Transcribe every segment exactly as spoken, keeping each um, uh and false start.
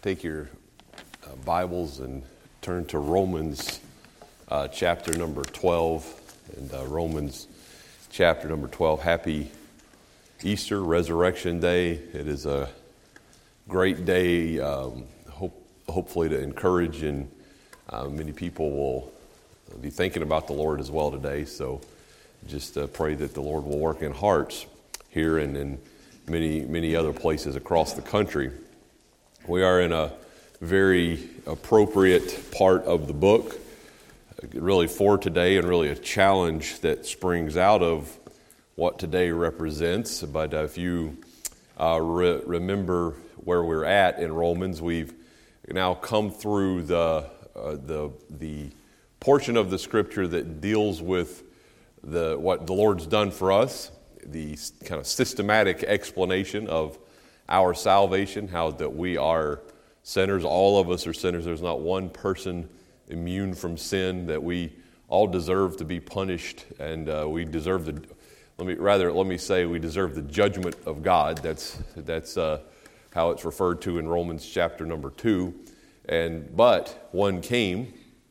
take your uh, Bibles and turn to Romans uh, chapter number twelve. And uh, Romans chapter number twelve. Happy Easter, Resurrection Day. It is a great day, um, hope, hopefully to encourage, and uh, many people will be thinking about the Lord as well today. So just uh, pray that the Lord will work in hearts here and in many, many other places across the country. We are in a very appropriate part of the book, really for today, and really a challenge that springs out of what today represents. But uh, if you uh, re- remember where we're at in Romans, we've now come through the uh, the the portion of the Scripture that deals with the what the Lord's done for us, the kind of systematic explanation of our salvation, how that we are sinners. All of us are sinners. There's not one person immune from sin, that we all deserve to be punished, and uh, we deserve the, let me rather, let me say we deserve the judgment of God. That's that's uh, how it's referred to in Romans chapter number two. And but one came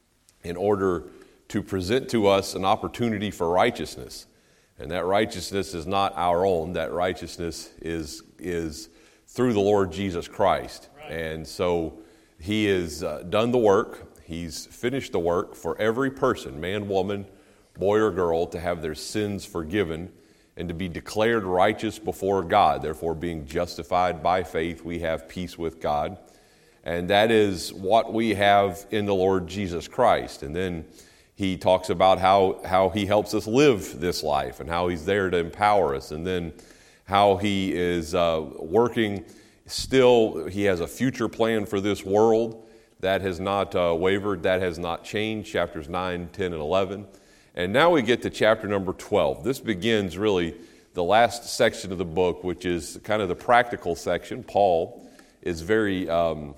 in order to present to us an opportunity for righteousness. And that righteousness is not our own. That righteousness is is through the Lord Jesus Christ. Right. And so He has uh, done the work. He's finished the work for every person, man, woman, boy, or girl, to have their sins forgiven and to be declared righteous before God. Therefore, being justified by faith, we have peace with God. And that is what we have in the Lord Jesus Christ. And then he talks about how, how he helps us live this life and how he's there to empower us. And then how he is uh, working still. He has a future plan for this world that has not uh, wavered, that has not changed, chapters nine, ten, and eleven. And now we get to chapter number twelve. This begins really the last section of the book, which is kind of the practical section. Paul is very um,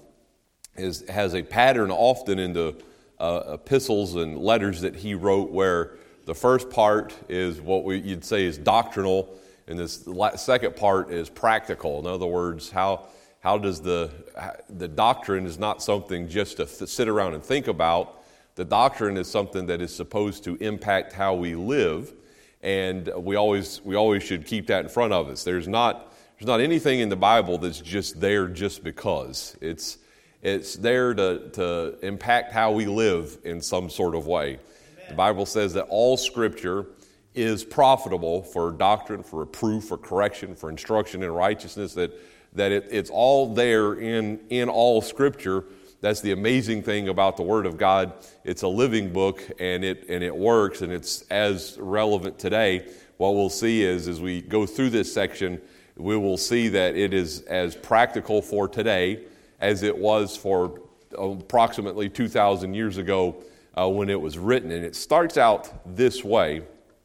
is has a pattern often in the uh, epistles and letters that he wrote, where the first part is what we, you'd say is doctrinal, and this second part is practical. In other words, how how does the the doctrine is not something just to th- sit around and think about. The doctrine is something that is supposed to impact how we live, and we always we always should keep that in front of us. There's not there's not anything in the Bible that's just there just because. It's it's there to to impact how we live in some sort of way. Amen. The Bible says that all Scripture is profitable for doctrine, for reproof, for correction, for instruction in righteousness, that that it, it's all there in, in all Scripture. That's the amazing thing about the Word of God. It's a living book, and it and it works, and it's as relevant today. What we'll see is, as we go through this section, we will see that it is as practical for today as it was for approximately two thousand years ago uh, when it was written. And it starts out this way: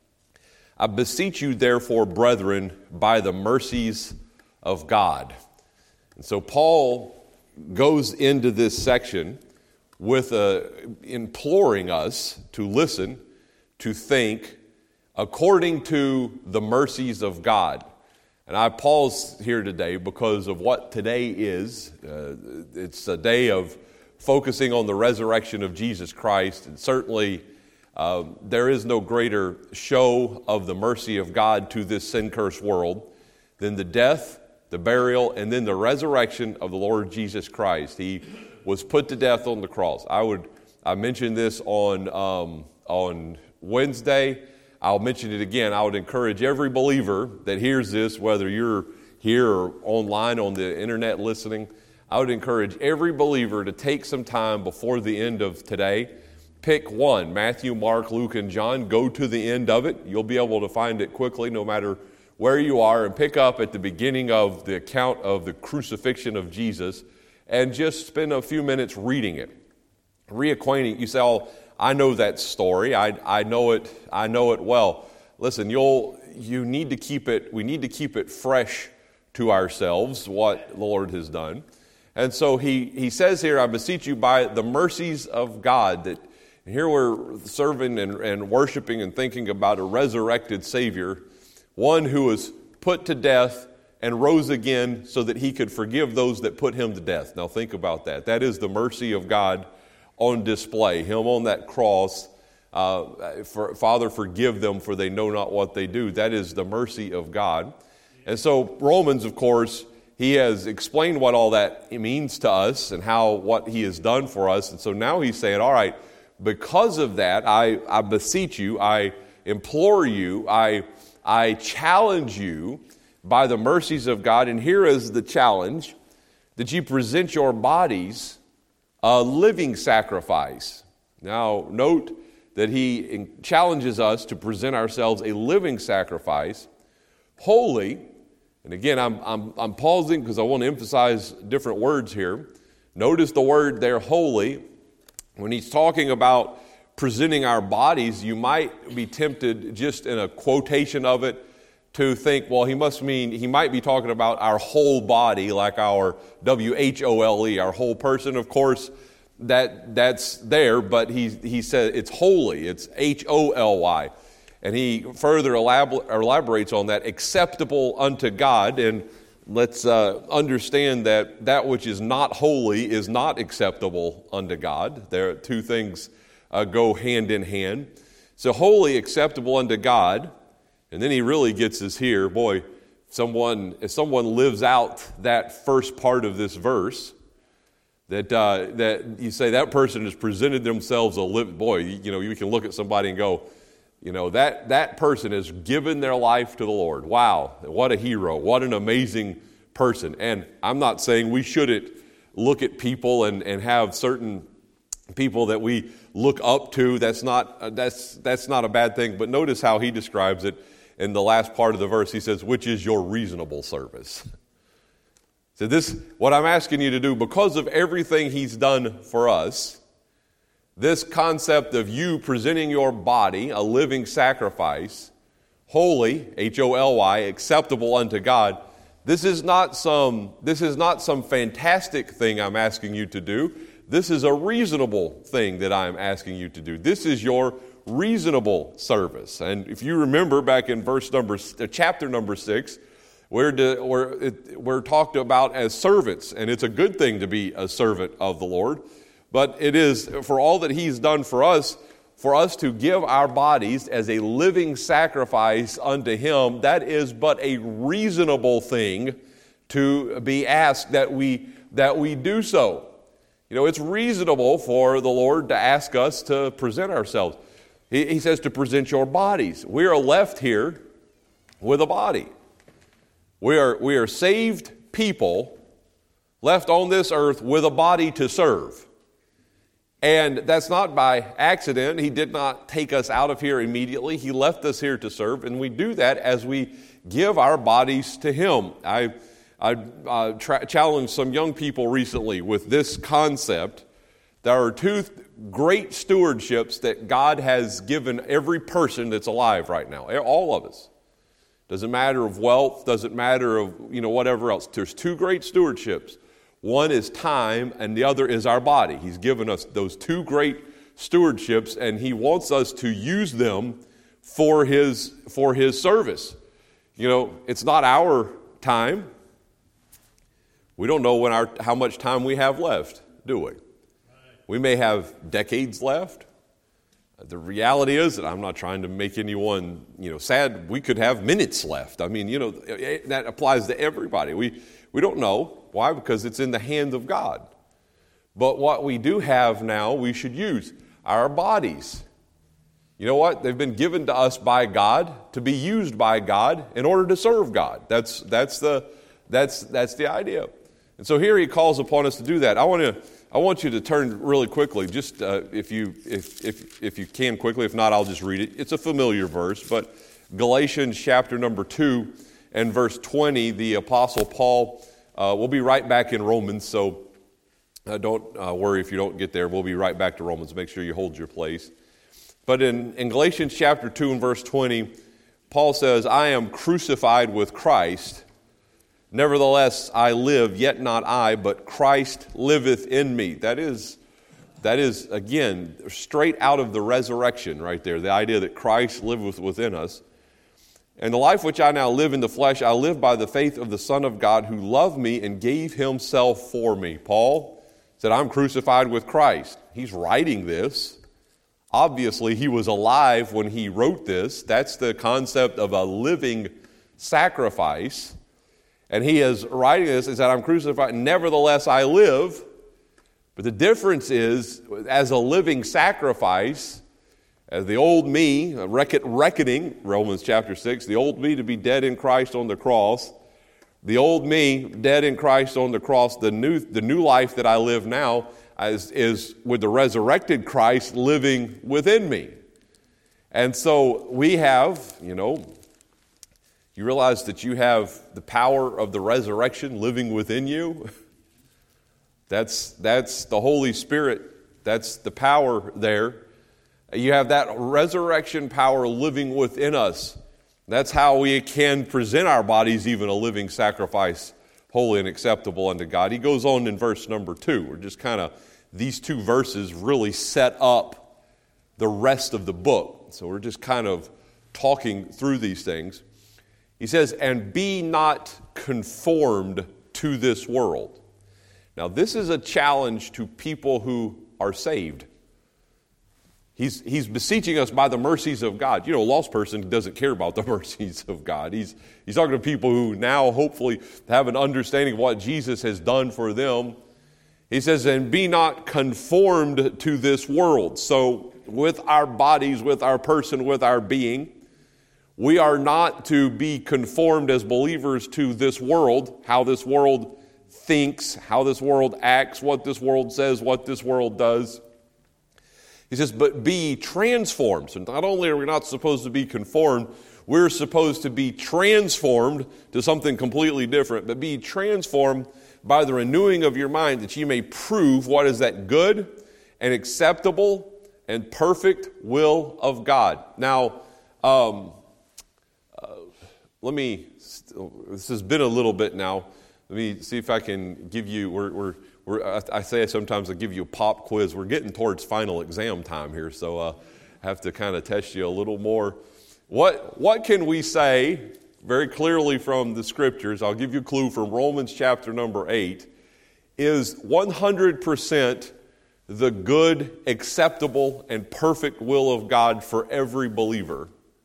I beseech you, therefore, brethren, by the mercies of God. And so Paul goes into this section with a, imploring us to listen, to think according to the mercies of God. And I pause here today because of what today is. Uh, it's a day of focusing on the resurrection of Jesus Christ, and certainly Uh, there is no greater show of the mercy of God to this sin-cursed world than the death, the burial, and then the resurrection of the Lord Jesus Christ. He was put to death on the cross. I would I mentioned this on um, on Wednesday. I'll mention it again. I would encourage every believer that hears this, whether you're here or online on the internet listening, I would encourage every believer to take some time before the end of today. Pick one, Matthew, Mark, Luke, and John. Go to the end of it. You'll be able to find it quickly no matter where you are, and pick up at the beginning of the account of the crucifixion of Jesus and just spend a few minutes reading it, reacquainting. You say, oh, I know that story. I, I know it. I know it well. Listen, you'll you need to keep it. We need to keep it fresh to ourselves, what the Lord has done. And so he he says here, I beseech you by the mercies of God, that and here we're serving and, and worshiping and thinking about a resurrected Savior, one who was put to death and rose again so that he could forgive those that put him to death. Now think about that. That is the mercy of God on display. Him on that cross, uh, for, Father, forgive them for they know not what they do. That is the mercy of God. And so Romans, of course, he has explained what all that means to us and how what he has done for us. And so now he's saying, all right, because of that, I, I beseech you, I implore you, I, I challenge you by the mercies of God. And here is the challenge, that you present your bodies a living sacrifice. Now, note that he challenges us to present ourselves a living sacrifice, holy. And again, I'm, I'm, I'm pausing because I want to emphasize different words here. Notice the word there, holy. When he's talking about presenting our bodies, you might be tempted just in a quotation of it to think, well, he must mean, he might be talking about our whole body, like our W H O L E, our whole person. Of course, that that's there, but he, he said it's holy, it's H O L Y. And he further elabor- elaborates on that, acceptable unto God. And let's uh, understand that that which is not holy is not acceptable unto God. There, two things uh, go hand in hand. So holy, acceptable unto God. And then he really gets us here. Boy, someone if someone lives out that first part of this verse, that uh, that you say that person has presented themselves a living. Boy, you know, you can look at somebody and go, you know, that, that person has given their life to the Lord. Wow, what a hero, what an amazing person. And I'm not saying we shouldn't look at people and, and have certain people that we look up to. That's not, uh, that's, that's not a bad thing. But notice how he describes it in the last part of the verse. He says, which is your reasonable service. So this, what I'm asking you to do, because of everything he's done for us, this concept of you presenting your body a living sacrifice, holy, H O L Y, acceptable unto God, this is not some, this is not some fantastic thing I'm asking you to do. This is a reasonable thing that I'm asking you to do. This is your reasonable service. And if you remember back in verse number, chapter number six, we're, to, we're, it, we're talked about as servants, and it's a good thing to be a servant of the Lord. But it is, for all that he's done for us, for us to give our bodies as a living sacrifice unto him, that is but a reasonable thing to be asked that we, that we do so. You know, it's reasonable for the Lord to ask us to present ourselves. He, he says to present your bodies. We are left here with a body. We are, we are saved people left on this earth with a body to serve. And that's not by accident. He did not take us out of here immediately. He left us here to serve, and we do that as we give our bodies to him. I, I uh, tra- challenged some young people recently with this concept. There are two th- great stewardships that God has given every person that's alive right now, all of us. Doesn't matter of wealth, doesn't matter of, you know, whatever else. There's two great stewardships. One is time, and the other is our body. He's given us those two great stewardships, and he wants us to use them for his, for his service. You know, it's not our time. We don't know when our, how much time we have left, do we? We may have decades left. The reality is, and I'm not trying to make anyone, you know, sad, we could have minutes left. I mean, you know, that applies to everybody. We we don't know. Why? Because it's in the hand of God. But what we do have now, we should use our bodies. You know what? They've been given to us by God to be used by God in order to serve God. That's that's the that's that's the idea. And so here he calls upon us to do that. I want to I want you to turn really quickly, just uh, if you if if if you can quickly. If not, I'll just read it. It's a familiar verse, but Galatians chapter number two and verse twenty. The Apostle Paul. Uh, we'll be right back in Romans, so uh, don't uh, worry if you don't get there. We'll be right back to Romans. Make sure you hold your place. But in, in Galatians chapter two and verse twenty, Paul says, I am crucified with Christ. Nevertheless, I live, yet not I, but Christ liveth in me. That is, that is again, straight out of the resurrection right there, the idea that Christ liveth within us. And the life which I now live in the flesh, I live by the faith of the Son of God who loved me and gave himself for me. Paul said, I'm crucified with Christ. He's writing this. Obviously, he was alive when he wrote this. That's the concept of a living sacrifice. And he is writing this, is that I'm crucified, nevertheless I live. But the difference is, as a living sacrifice, as the old me, reckoning, Romans chapter six, the old me to be dead in Christ on the cross, the old me dead in Christ on the cross, the new, the new life that I live now is, is with the resurrected Christ living within me. And so we have, you know, you realize that you have the power of the resurrection living within you. That's, that's the Holy Spirit. That's the power there. You have that resurrection power living within us. That's how we can present our bodies even a living sacrifice, holy and acceptable unto God. He goes on in verse number two. We're just kind of, these two verses really set up the rest of the book. So we're just kind of talking through these things. He says, and be not conformed to this world. Now this is a challenge to people who are saved. He's, he's beseeching us by the mercies of God. You know, a lost person doesn't care about the mercies of God. He's, he's talking to people who now hopefully have an understanding of what Jesus has done for them. He says, and be not conformed to this world. So with our bodies, with our person, with our being, we are not to be conformed as believers to this world, how this world thinks, how this world acts, what this world says, what this world does. He says, but be transformed. So not only are we not supposed to be conformed, we're supposed to be transformed to something completely different, but be transformed by the renewing of your mind, that ye may prove what is that good and acceptable and perfect will of God. Now, um, uh, let me, this has been a little bit now. Let me see if I can give you, we're, we're We're, I say sometimes I give you a pop quiz. We're getting towards final exam time here, so I uh, have to kind of test you a little more. What, what can we say very clearly from the Scriptures? I'll give you a clue from Romans chapter number eight. Is one hundred percent the good, acceptable, and perfect will of God for every believer.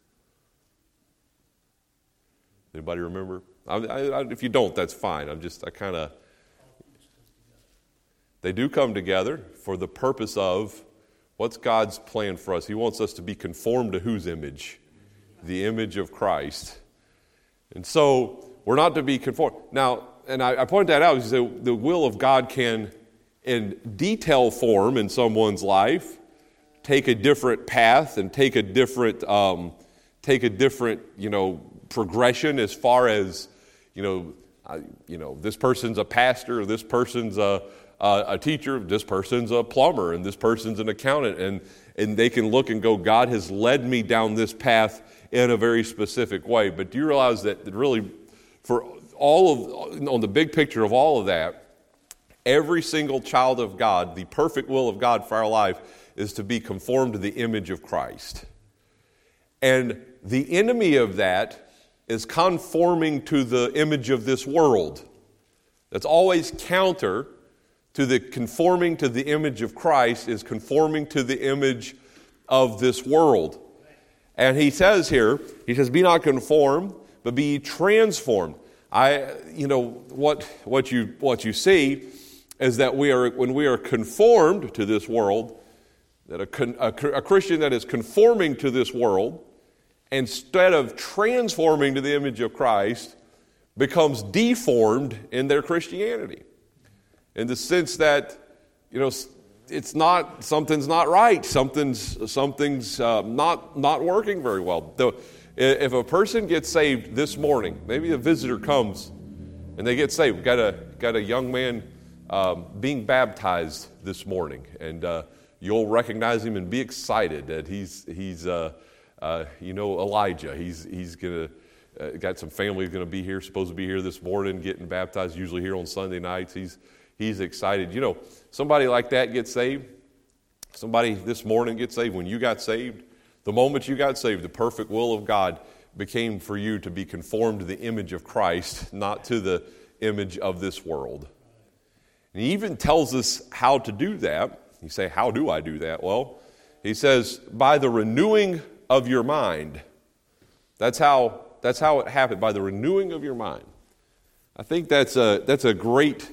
Anybody remember? I, I, if you don't, that's fine. I'm just, I kind of... They do come together for the purpose of what's God's plan for us. He wants us to be conformed to whose image? The image of Christ. And so we're not to be conformed. Now, and I, I point that out because the, the will of God can, in detail form in someone's life, take a different path and take a different, um, take a different, you know, progression as far as, you know, I, you know, this person's a pastor, or this person's a Uh, a teacher, this person's a plumber, and this person's an accountant, and, and they can look and go, God has led me down this path in a very specific way. But do you realize that really, for all of, on the big picture of all of that, every single child of God, the perfect will of God for our life is to be conformed to the image of Christ. And the enemy of that is conforming to the image of this world. That's always counter to the conforming to the image of Christ is conforming to the image of this world. And he says here, he says, be not conformed, but be transformed. I, you know, what what you what you see is that we are, when we are conformed to this world, that a, a, a Christian that is conforming to this world, instead of transforming to the image of Christ, becomes deformed in their Christianity. In the sense that, you know, it's not, something's not right. Something's, something's uh, not, not working very well. The, if a person gets saved this morning, maybe a visitor comes and they get saved. We've got a, got a young man um, being baptized this morning, and uh, you'll recognize him and be excited that he's, he's uh, uh, you know, Elijah. He's, he's going to, uh, got some family going to be here, supposed to be here this morning, getting baptized, usually here on Sunday nights. He's He's excited. You know, somebody like that gets saved. Somebody this morning gets saved. When you got saved, the moment you got saved, the perfect will of God became for you to be conformed to the image of Christ, not to the image of this world. And he even tells us how to do that. You say, how do I do that? Well, he says, by the renewing of your mind. That's how, that's how it happened, by the renewing of your mind. I think that's a, that's a great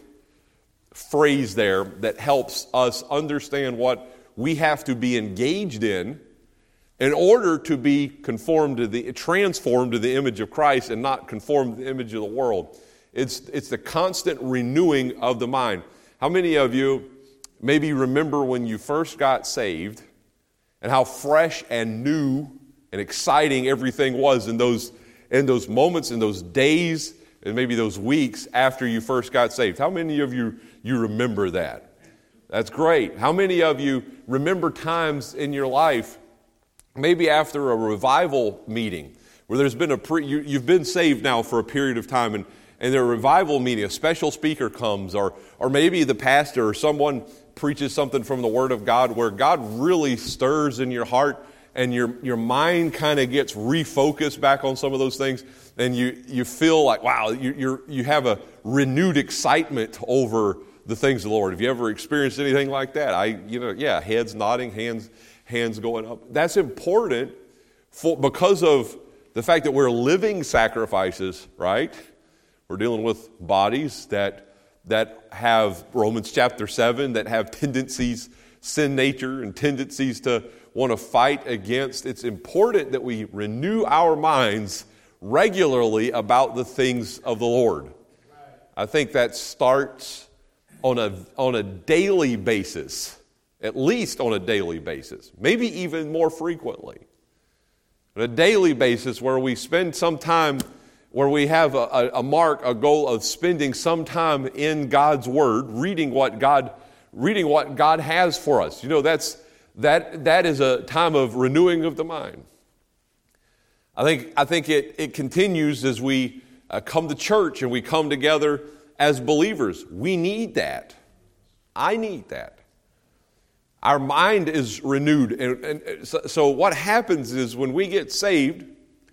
phrase there that helps us understand what we have to be engaged in in order to be conformed to the, transformed to the image of Christ and not conformed to the image of the world. It's, it's the constant renewing of the mind. How many of you maybe remember when you first got saved and how fresh and new and exciting everything was in those, in those moments, in those days, and maybe those weeks after you first got saved? How many of you, you remember that? That's great. How many of you remember times in your life, maybe after a revival meeting, where there's been a pre, you, you've been saved now for a period of time, and, and there's a revival meeting, a special speaker comes, or or maybe the pastor or someone preaches something from the Word of God where God really stirs in your heart and your your mind kind of gets refocused back on some of those things, and you you feel like, wow, you you're, you have a renewed excitement over the things of the Lord. Have you ever experienced anything like that? I, you know, yeah, heads nodding, hands hands going up. That's important for, because of the fact that we're living sacrifices, right? We're dealing with bodies that that have, Romans chapter seven, that have tendencies, sin nature and tendencies to want to fight against. It's important that we renew our minds regularly about the things of the Lord. I think that starts on a on a daily basis, at least on a daily basis, maybe even more frequently. On a daily basis where we spend some time, where we have a, a mark, a goal of spending some time in God's Word, reading what God, reading what God has for us. You know, that's that that is a time of renewing of the mind. I think I think it it continues as we uh, come to church and we come together as believers. We need that. I need that. Our mind is renewed. And, and so, so what happens is when we get saved,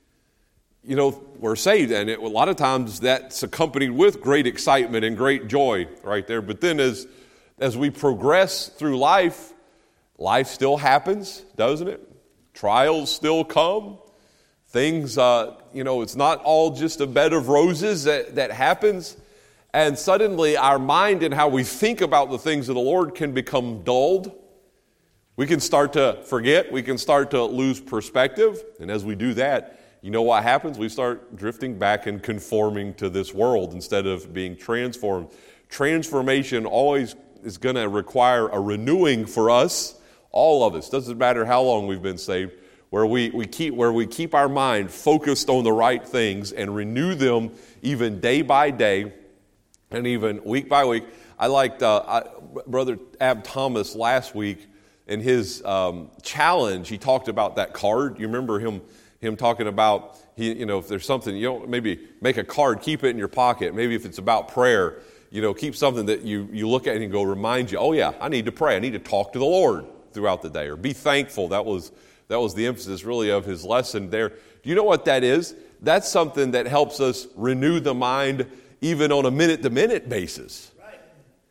you know, we're saved, and it, a lot of times that's accompanied with great excitement and great joy right there. But then as, as we progress through life, life still happens, doesn't it? Trials still come. Things, uh, you know, it's not all just a bed of roses that, that happens. And suddenly our mind and how we think about the things of the Lord can become dulled. We can start to forget. We can start to lose perspective. And as we do that, you know what happens? We start drifting back and conforming to this world instead of being transformed. Transformation always is going to require a renewing for us, all of us. Doesn't matter how long we've been saved, where we, we keep where we keep our mind focused on the right things and renew them even day by day and even week by week. I liked uh, I, Brother Ab Thomas last week in his um, challenge. He talked about that card. You remember him him talking about, he, you know, if there's something, you know, maybe make a card, keep it in your pocket. Maybe if it's about prayer, you know, keep something that you, you look at and go remind you, oh yeah, I need to pray. I need to talk to the Lord throughout the day, or be thankful. That was that was the emphasis really of his lesson there. Do you know what that is? That's something that helps us renew the mind even on a minute-to-minute basis. Right.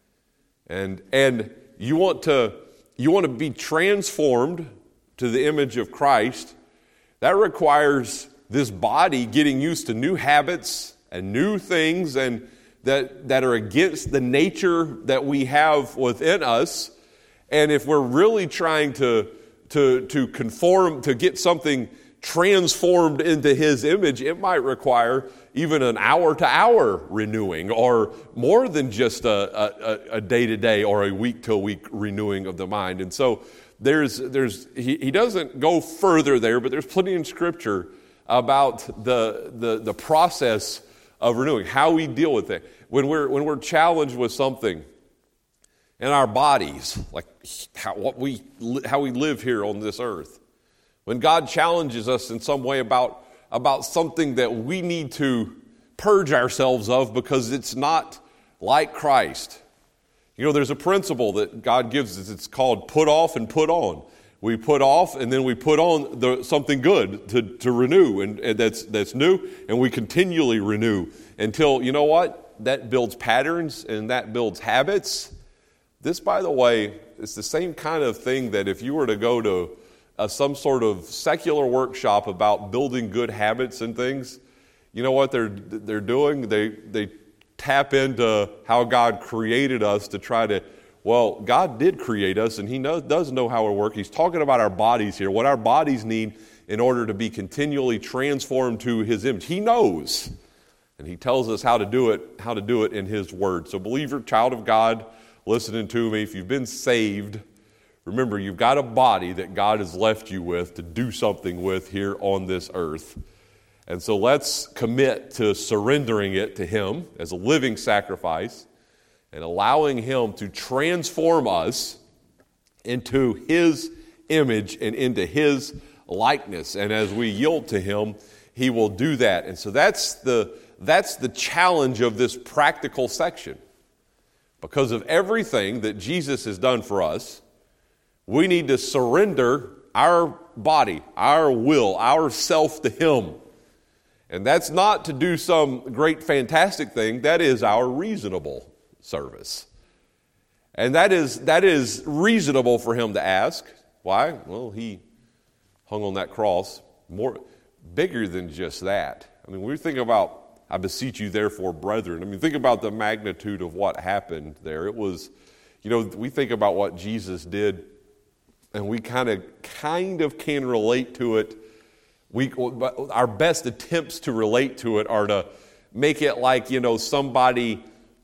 And and you want to you want to be transformed to the image of Christ. That requires this body getting used to new habits and new things and that, that are against the nature that we have within us. And if we're really trying to, to, to conform, to get something transformed into His image, it might require even an hour-to-hour renewing, or more than just a, a, a day-to-day or a week-to-week renewing of the mind. And so there's there's he, he doesn't go further there, but there's plenty in Scripture about the the the process of renewing, how we deal with it when we're when we're challenged with something in our bodies, like how what we how we live here on this earth. When God challenges us in some way about about something that we need to purge ourselves of because it's not like Christ. You know, there's a principle that God gives us. It's called put off and put on. We put off, and then we put on the, something good to, to renew, and, and that's that's new, and we continually renew until, you know what? That builds patterns, and that builds habits. This, by the way, is the same kind of thing that if you were to go to uh, some sort of secular workshop about building good habits and things, you know what they're they're doing? They they tap into how God created us to try to, well, God did create us, and He knows, does know how we work. He's talking about our bodies here, what our bodies need in order to be continually transformed to His image. He knows, and He tells us how to do it, how to do it in His Word. So believer, child of God, listening to me, if you've been saved, remember you've got a body that God has left you with to do something with here on this earth. And so let's commit to surrendering it to Him as a living sacrifice and allowing Him to transform us into His image and into His likeness. And as we yield to Him, He will do that. And so that's the, that's the challenge of this practical section. Because of everything that Jesus has done for us, we need to surrender our body, our will, our self to Him. And that's not to do some great fantastic thing. That is our reasonable service. And that is that is reasonable for Him to ask. Why? Well, He hung on that cross more bigger than just that. I mean, we think about, I beseech you therefore, brethren. I mean, think about the magnitude of what happened there. It was, you know, we think about what Jesus did, and we kind of kind of can relate to it. We, our best attempts to relate to it are to make it like, you know, somebody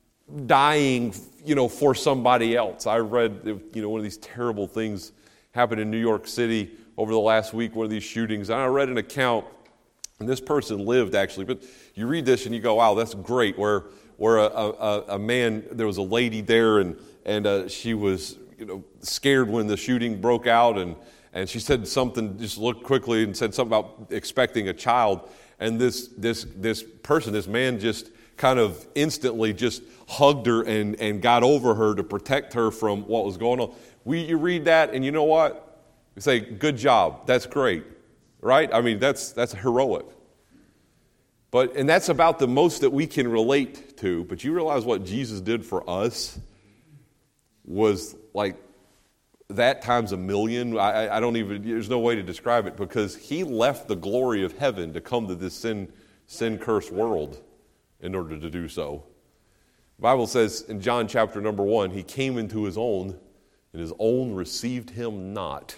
dying, you know, for somebody else. I read, you know, one of these terrible things happened in New York City over the last week, one of these shootings. And I read an account, and this person lived actually, but you read this and you go, wow, that's great, where where a, a, a man, there was a lady there, and, and uh, she was, you know, scared when the shooting broke out, and And she said something, just looked quickly and said something about expecting a child. And this this this person, this man, just kind of instantly just hugged her and, and got over her to protect her from what was going on. We, you read that, and you know what? You say, good job. That's great, right? I mean, that's that's heroic. But and that's about the most that we can relate to. But you realize what Jesus did for us was like that times a million. I, I don't even, there's no way to describe it, because He left the glory of heaven to come to this sin, sin-cursed world in order to do so. The Bible says in John chapter number one, He came into His own, and His own received Him not.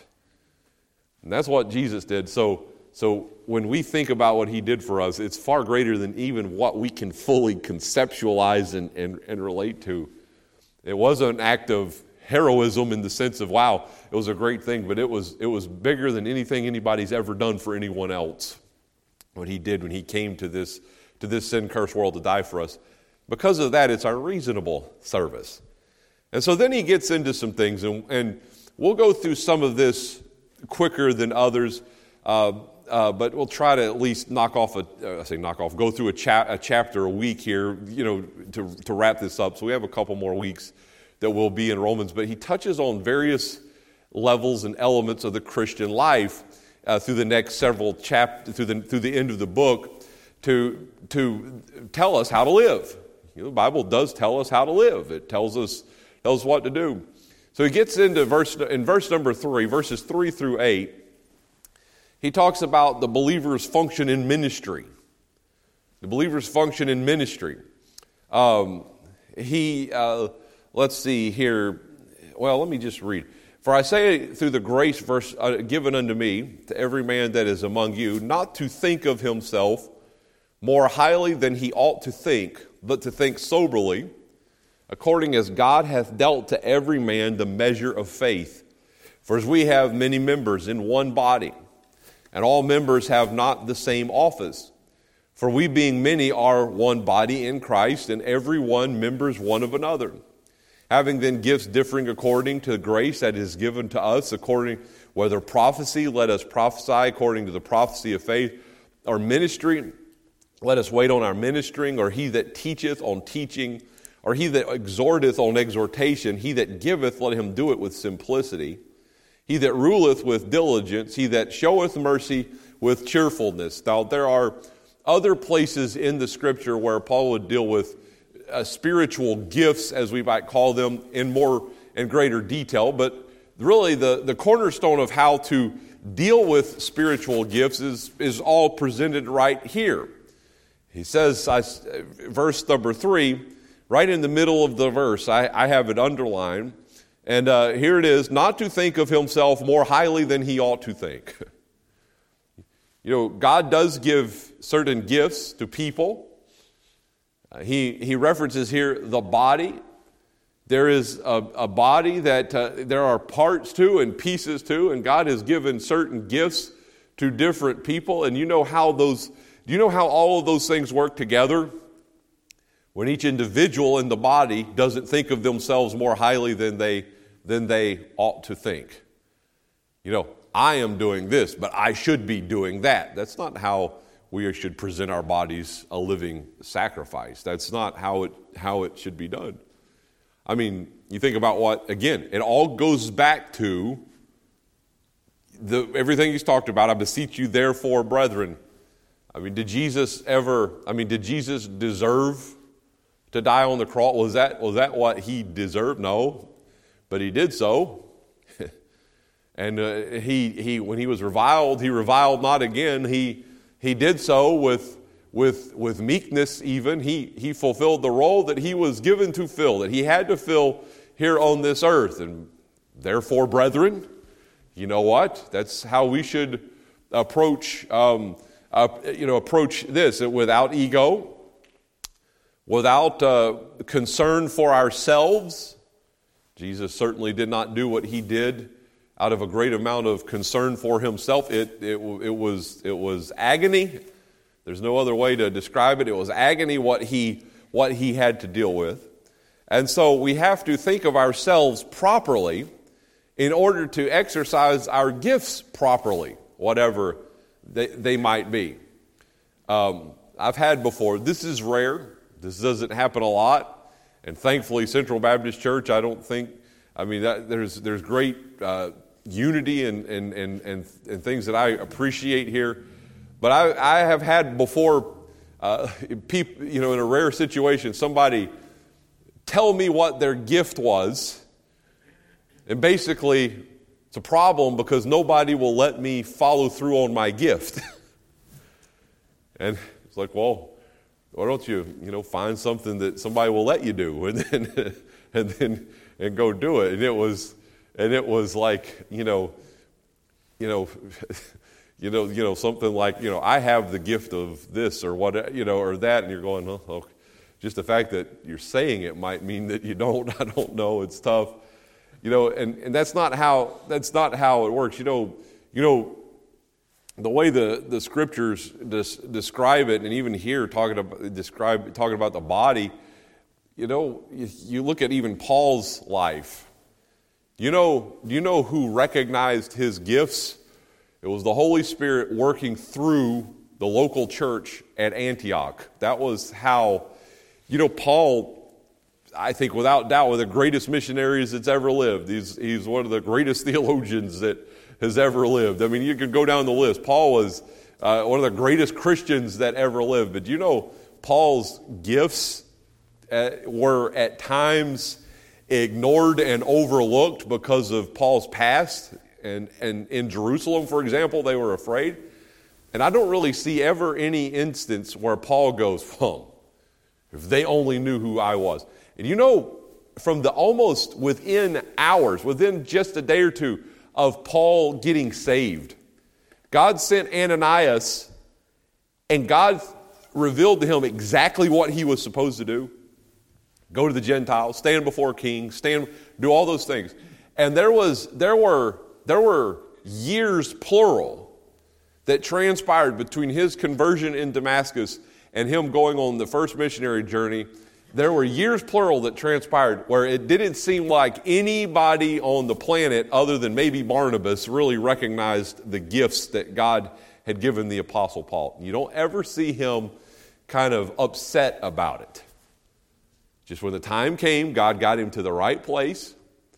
And that's what Jesus did. So, so when we think about what He did for us, it's far greater than even what we can fully conceptualize and, and, and relate to. It wasn't an act of heroism in the sense of, wow, it was a great thing, but it was it was bigger than anything anybody's ever done for anyone else. What He did when He came to this to this sin-cursed world to die for us. Because of that, it's our reasonable service. And so then He gets into some things, and, and we'll go through some of this quicker than others, uh, uh, but we'll try to at least knock off a uh, I say knock off, go through a, cha- a chapter a week here, you know, to to wrap this up. So we have a couple more weeks that will be in Romans, but he touches on various levels and elements of the Christian life uh, through the next several chapters, through the through the end of the book, to to tell us how to live. You know, the Bible does tell us how to live. It tells us tells us what to do. So he gets into verse in verse number three, verses three through eight. He talks about the believer's function in ministry. The believer's function in ministry. Um, he. Uh, Let's see here. Well, let me just read. For I say through the grace verse uh, given unto me, to every man that is among you, not to think of himself more highly than he ought to think, but to think soberly, according as God hath dealt to every man the measure of faith. For as we have many members in one body, and all members have not the same office. For we being many are one body in Christ, and every one members one of another. Having then gifts differing according to the grace that is given to us, according whether prophecy, let us prophesy according to the prophecy of faith, or ministry, let us wait on our ministering, or he that teacheth on teaching, or he that exhorteth on exhortation, he that giveth, let him do it with simplicity. He that ruleth with diligence, he that showeth mercy with cheerfulness. Now, there are other places in the Scripture where Paul would deal with uh, spiritual gifts, as we might call them, in more and greater detail. But really, the, the cornerstone of how to deal with spiritual gifts is, is all presented right here. He says, I, verse number three, right in the middle of the verse, I, I have it underlined. And uh, here it is, not to think of himself more highly than he ought to think. You know, God does give certain gifts to people. Uh, he, he references here the body. There is a, a body that uh, there are parts to and pieces to, and God has given certain gifts to different people. And you know how those, do you know how all of those things work together? When each individual in the body doesn't think of themselves more highly than they than they ought to think. You know, I am doing this, but I should be doing that. That's not how we should present our bodies a living sacrifice. That's not how it how it should be done. I mean, you think about what, again, it all goes back to the everything he's talked about. I beseech you, therefore, brethren. I mean, did Jesus ever, I mean, did Jesus deserve to die on the cross? Was that was that what he deserved? No. But he did so. and uh, he he when he was reviled, he reviled not again. He he did so with with with meekness even. He he fulfilled the role that he was given to fill, that he had to fill here on this earth. And therefore, brethren, you know what? That's how we should approach um, uh, you know approach this without ego, without uh, concern for ourselves. Jesus certainly did not do what he did out of a great amount of concern for himself. It, it, it, was, it was agony. There's no other way to describe it. It was agony what he, what he had to deal with. And so we have to think of ourselves properly in order to exercise our gifts properly, whatever they, they might be. Um, I've had before, this is rare. This doesn't happen a lot. And thankfully, Central Baptist Church, I don't think, I mean, that, there's there's great uh, unity and, and, and, and, and things that I appreciate here. But I, I have had before, uh, people, you know, in a rare situation, somebody tell me what their gift was. And basically, it's a problem because nobody will let me follow through on my gift. And it's like, well, why don't you, you know, find something that somebody will let you do, and then, and then, and go do it. And it was, and it was like, you know, you know, you know, you know, something like, you know, I have the gift of this or what, you know, or that, and you're going, oh, okay. Just the fact that you're saying it might mean that you don't. I don't know. It's tough, you know, and, and that's not how that's not how it works. You know, you know. The way the, the scriptures des, describe it, and even here talking about describe talking about the body, you know, you, you look at even Paul's life. You know, do you know who recognized his gifts? It was the Holy Spirit working through the local church at Antioch. That was how, you know, Paul, I think without doubt, one of the greatest missionaries that's ever lived. He's he's one of the greatest theologians that has ever lived. I mean, you could go down the list. Paul was uh, one of the greatest Christians that ever lived. But you know, Paul's gifts uh, were at times ignored and overlooked because of Paul's past. And, and in Jerusalem, for example, they were afraid. And I don't really see ever any instance where Paul goes, well, if they only knew who I was. And you know, from the almost within hours, within just a day or two, of Paul getting saved, God sent Ananias, and God revealed to him exactly what he was supposed to do. Go to the Gentiles, stand before kings, stand, do all those things. And there was, there were, there were years, plural, that transpired between his conversion in Damascus and him going on the first missionary journey. There were years, plural, that transpired where it didn't seem like anybody on the planet other than maybe Barnabas really recognized the gifts that God had given the Apostle Paul. You don't ever see him kind of upset about it. Just when the time came, God got him to the right place.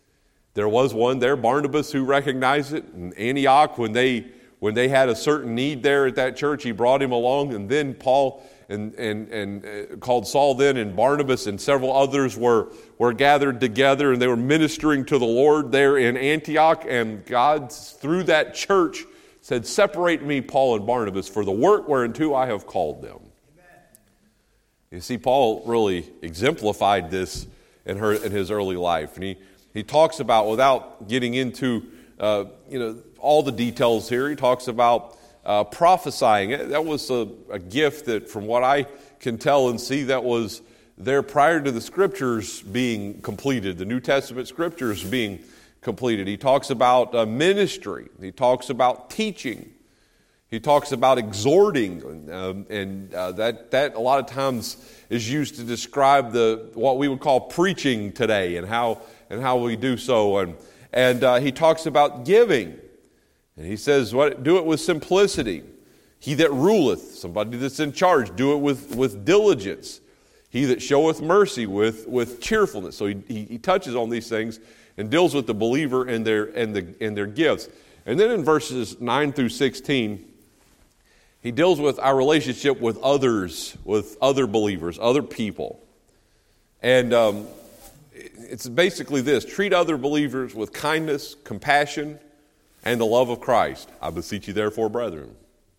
There was one there, Barnabas, who recognized it. In Antioch, when they when they had a certain need there at that church, he brought him along. And then Paul and and and uh, called Saul then, and Barnabas and several others were were gathered together, and they were ministering to the Lord there in Antioch. And God, through that church, said, "Separate me, Paul and Barnabas, for the work whereunto I have called them." Amen. You see, Paul really exemplified this in her in his early life, and he he talks about, without getting into uh, you know all the details here, he talks about uh, prophesying. That was a, a gift that, from what I can tell and see, that was there prior to the Scriptures being completed, the New Testament Scriptures being completed. He talks about uh, ministry. He talks about teaching. He talks about exhorting, um, and uh, that that a lot of times is used to describe the what we would call preaching today, and how and how we do so. And and uh, he talks about giving, and he says, "What do it with simplicity. He that ruleth," somebody that's in charge, "do it with with diligence. He that showeth mercy with with cheerfulness." So he he, he touches on these things and deals with the believer and their and the and their gifts. And then in verses nine through sixteen, he deals with our relationship with others, with other believers, other people. And um, it's basically this: treat other believers with kindness, compassion, and the love of Christ. I beseech you therefore, brethren.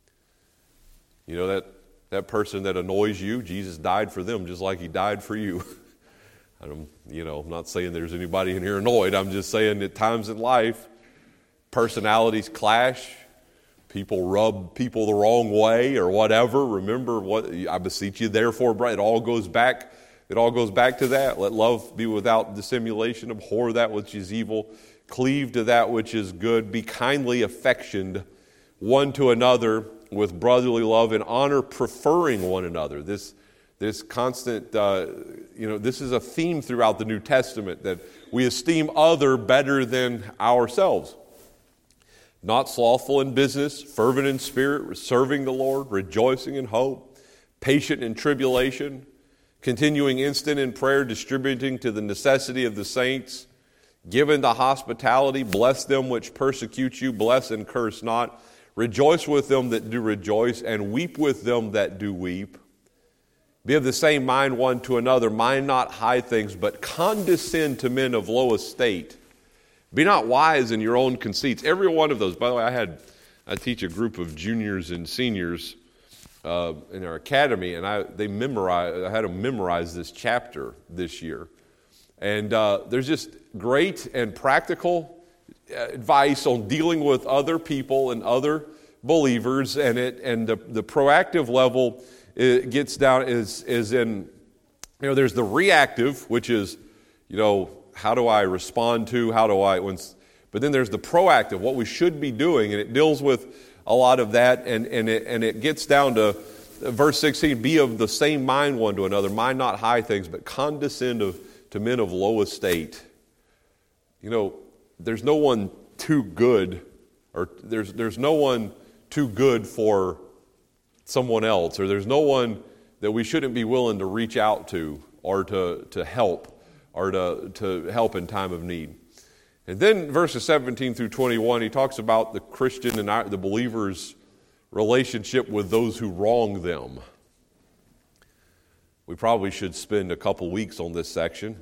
You know, that, that person that annoys you, Jesus died for them just like he died for you. I'm, you know, I'm not saying there's anybody in here annoyed. I'm just saying at times in life, personalities clash. People rub people the wrong way or whatever. Remember what I beseech you, therefore, brethren. It all goes back. It all goes back to that. Let love be without dissimulation. Abhor that which is evil. Cleave to that which is good. Be kindly affectioned one to another with brotherly love and honor, preferring one another. This, this constant, uh, you know, this is a theme throughout the New Testament, that we esteem other better than ourselves. Not slothful in business, fervent in spirit, serving the Lord, rejoicing in hope, patient in tribulation, continuing instant in prayer, distributing to the necessity of the saints, given to hospitality, bless them which persecute you, bless and curse not. Rejoice with them that do rejoice, and weep with them that do weep. Be of the same mind one to another. Mind not high things, but condescend to men of low estate. Be not wise in your own conceits. Every one of those. By the way, I had I teach a group of juniors and seniors uh, in our academy, and I they memorize. I had them memorize this chapter this year, and uh, there's just great and practical advice on dealing with other people and other believers, and it and the, the proactive level it gets down is is in you know there's the reactive, which is you know. How do I respond to, how do I, when, but then there's the proactive, what we should be doing, and it deals with a lot of that, and, and, it, and it gets down to verse sixteen, be of the same mind one to another, mind not high things, but condescend of, to men of low estate. You know, there's no one too good, or there's, there's no one too good for someone else, or there's no one that we shouldn't be willing to reach out to, or to, to help. or to, to help in time of need. And then verses seventeen through twenty-one, he talks about the Christian and our, the believer's relationship with those who wrong them. We probably should spend a couple weeks on this section.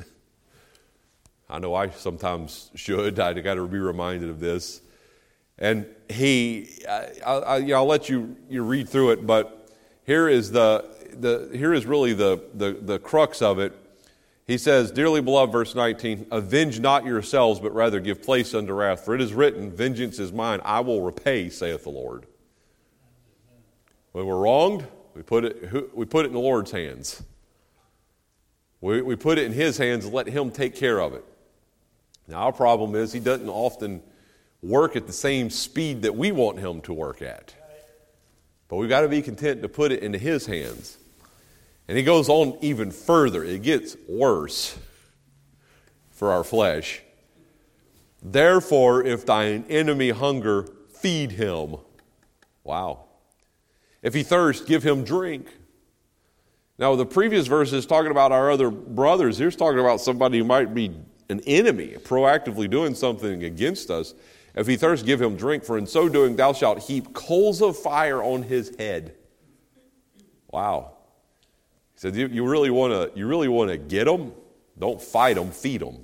I know I sometimes should. I got to be reminded of this. And he, I, I, you know, I'll let you, you read through it, but here is the, the here is really the, the, the crux of it. He says, dearly beloved, verse nineteen, avenge not yourselves, but rather give place unto wrath. For it is written, vengeance is mine, I will repay, saith the Lord. When we're wronged, we put it, we put it in the Lord's hands. We, we put it in His hands and let Him take care of it. Now, our problem is He doesn't often work at the same speed that we want Him to work at. But we've got to be content to put it into His hands. And he goes on even further. It gets worse for our flesh. Therefore, if thine enemy hunger, feed him. Wow. If he thirst, give him drink. Now, the previous verse is talking about our other brothers. Here's talking about somebody who might be an enemy, proactively doing something against us. If he thirst, give him drink, for in so doing thou shalt heap coals of fire on his head. Wow. He said, you, you really want to you really want to get them? Don't fight them, feed them.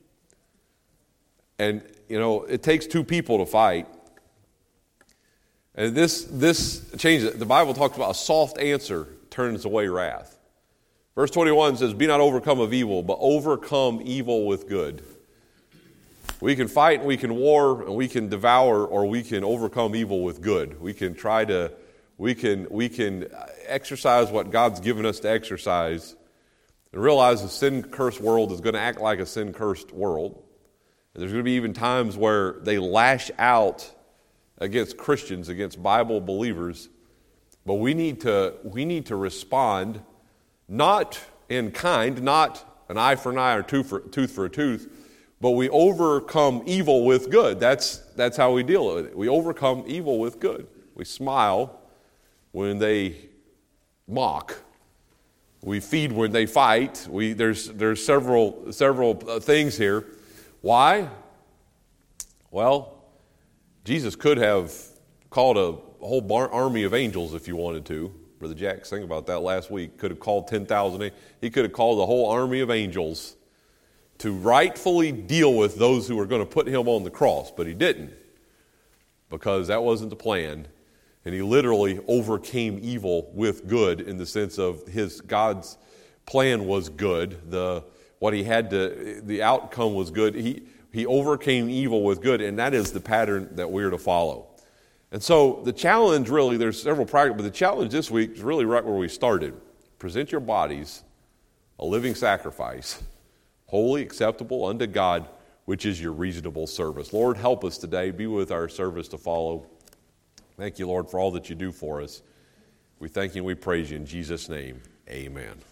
And, you know, it takes two people to fight. And this this changes it. The Bible talks about a soft answer turns away wrath. Verse twenty-one says, be not overcome of evil, but overcome evil with good. We can fight, we can war, and we can devour, or we can overcome evil with good. We can try to, we can, we can exercise what God's given us to exercise and realize the sin-cursed world is going to act like a sin-cursed world. And there's going to be even times where they lash out against Christians, against Bible believers. But we need to, we need to respond not in kind, not an eye for an eye or tooth for, tooth for a tooth, but we overcome evil with good. That's, that's how we deal with it. We overcome evil with good. We smile when they mock. We feed when they fight. We, there's, there's several, several things here. Why? Well, Jesus could have called a whole bar, army of angels if you wanted to. Brother Jack sang about that last week. Could have called ten thousand. He could have called a whole army of angels to rightfully deal with those who were going to put him on the cross. But he didn't, because that wasn't the plan. And he literally overcame evil with good, in the sense of his God's plan was good. The what he had to, the outcome was good. He he overcame evil with good, and that is the pattern that we're to follow. And so the challenge, really, there's several practical, but the challenge this week is really right where we started. Present your bodies a living sacrifice, holy, acceptable unto God, which is your reasonable service. Lord, help us today. Be with our service to follow. Thank you, Lord, for all that you do for us. We thank you and we praise you in Jesus' name. Amen.